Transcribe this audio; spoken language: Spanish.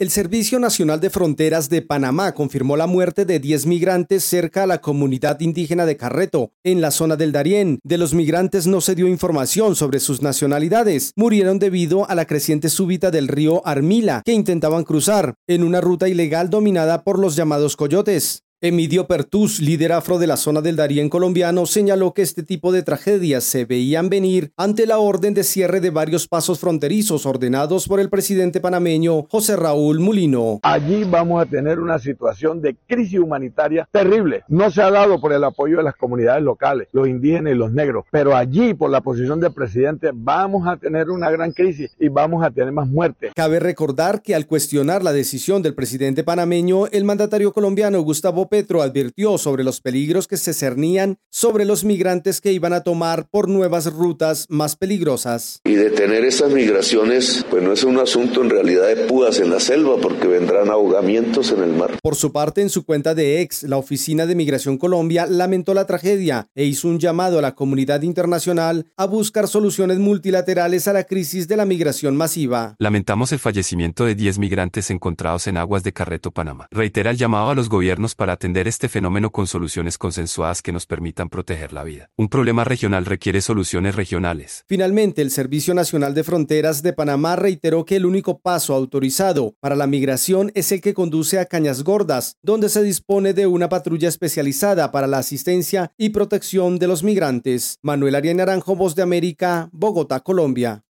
El Servicio Nacional de Fronteras de Panamá confirmó la muerte de 10 migrantes cerca a la comunidad indígena de Carreto, en la zona del Darién. De los migrantes no se dio información sobre sus nacionalidades. Murieron debido a la creciente súbita del río Armila, que intentaban cruzar en una ruta ilegal dominada por los llamados coyotes. Emidio Pertús, líder afro de la zona del Darién colombiano, señaló que este tipo de tragedias se veían venir ante la orden de cierre de varios pasos fronterizos ordenados por el presidente panameño José Raúl Mulino. Allí vamos a tener una situación de crisis humanitaria terrible. No se ha dado por el apoyo de las comunidades locales, los indígenas y los negros, pero allí por la posición del presidente vamos a tener una gran crisis y vamos a tener más muertes. Cabe recordar que al cuestionar la decisión del presidente panameño, el mandatario colombiano Gustavo Petro advirtió sobre los peligros que se cernían sobre los migrantes que iban a tomar por nuevas rutas más peligrosas. Y detener estas migraciones, pues no es un asunto en realidad de púas en la selva, porque vendrán ahogamientos en el mar. Por su parte, en su cuenta de X, la Oficina de Migración Colombia lamentó la tragedia e hizo un llamado a la comunidad internacional a buscar soluciones multilaterales a la crisis de la migración masiva. Lamentamos el fallecimiento de 10 migrantes encontrados en aguas de Carreto, Panamá. Reitera el llamado a los gobiernos para atender este fenómeno con soluciones consensuadas que nos permitan proteger la vida. Un problema regional requiere soluciones regionales. Finalmente, el Servicio Nacional de Fronteras de Panamá reiteró que el único paso autorizado para la migración es el que conduce a Cañas Gordas, donde se dispone de una patrulla especializada para la asistencia y protección de los migrantes. Manuel Arias Naranjo, Voz de América, Bogotá, Colombia.